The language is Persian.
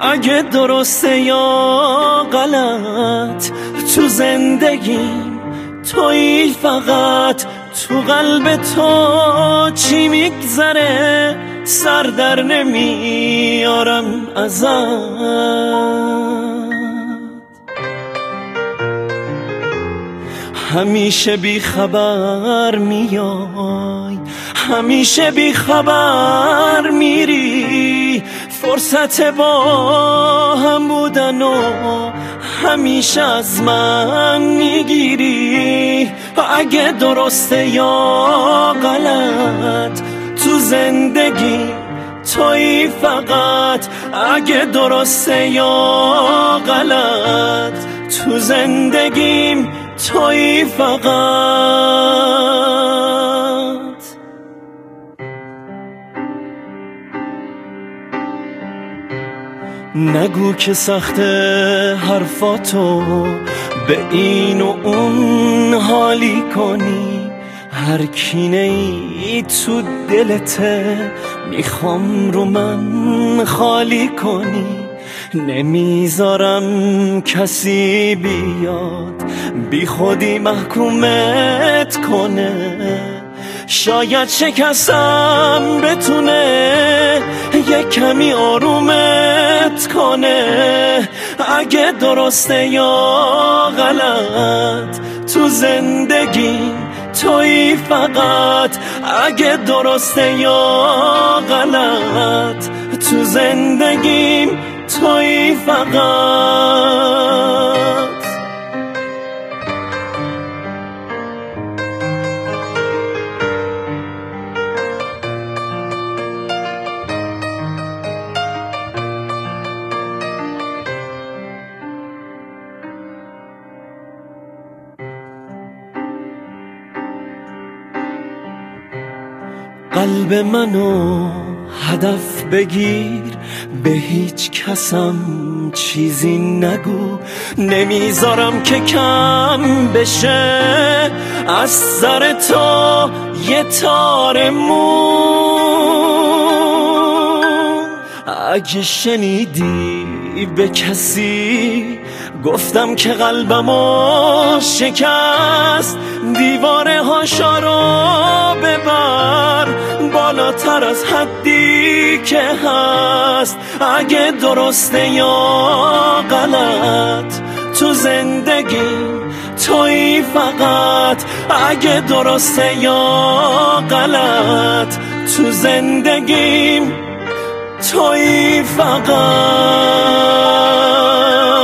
اگه درسته یا غلط تو زندگیم تویی فقط، تو قلب تو چی میگذره سر در نمیارم ازت. همیشه بی خبر میای، همیشه بی خبر میری، فرصت با هم بودن و همیشه از من میگیری. اگه درسته یا غلط تو زندگی تویی فقط، اگه درسته یا غلط تو زندگیم تویی فقط. نگو که سخت حرفاتو به این و اون حالی کنی، هر کینه ای تو دلته میخوام رو من خالی کنی. نمیذارم کسی بیاد بی خودی محکومت کنه، شاید شکستم بتونه یک کمی آرومت کنه. اگه درسته یا غلط تو زندگی تویی فقط، اگه درسته یا غلط تو زندگیم تویی فقط. قلب منو هدف بگیر، به هیچ کسم چیزی نگو، نمیذارم که کم بشه از سر تو یه تار مو. اگه شنیدی به کسی گفتم که قلبمو شکست، دیواره هاشا رو ببر بالاتر از حدی که هست. اگه درسته یا غلط تو زندگی تویی فقط، اگه درسته یا غلط تو زندگیم تویی فقط.